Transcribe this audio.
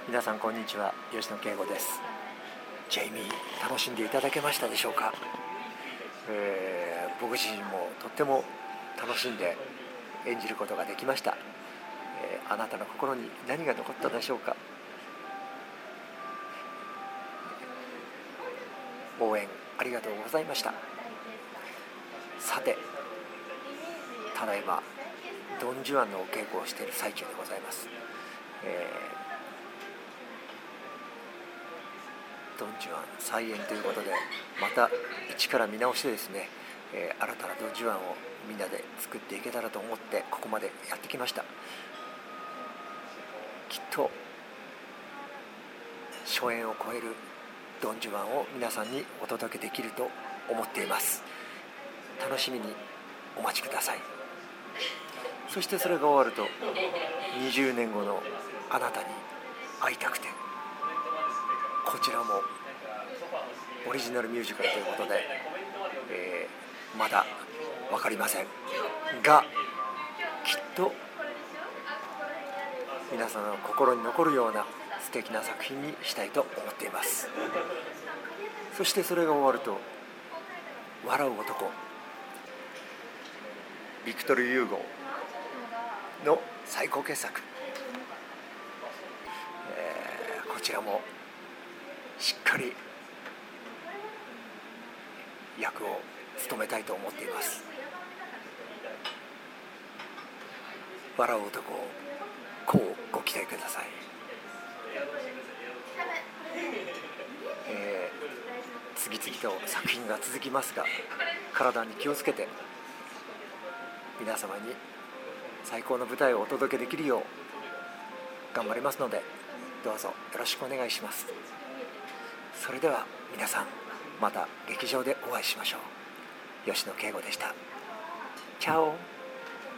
皆さんこんにちは、吉野圭吾です。ジェイミー、楽しんでいただけましたでしょうか。僕自身もとっても楽しんで演じることができました。あなたの心に何が残ったでしょうか。応援ありがとうございました。さて、ただいまドン・ジュアンのお稽古をしている最中でございます。ドン・ジュアン再演ということで、また一から見直してですね、新たなドン・ジュアンをみんなで作っていけたらと思ってここまでやってきました。きっと初演を超えるドン・ジュアンを皆さんにお届けできると思っています。楽しみにお待ちください。そしてそれが終わると20年後のあなたに会いたくて、こちらもオリジナルミュージカルということで、まだ分かりませんが、きっと皆さんの心に残るような素敵な作品にしたいと思っています。そしてそれが終わると笑う男、ビクトル・ユーゴの最高傑作、こちらもしっかり役を務めたいと思っています。笑う男をこうご期待ください。次々と作品が続きますが、体に気をつけて皆様に最高の舞台をお届けできるよう頑張りますので、どうぞよろしくお願いします。それでは皆さん、また劇場でお会いしましょう。吉野圭吾でした。チャオ。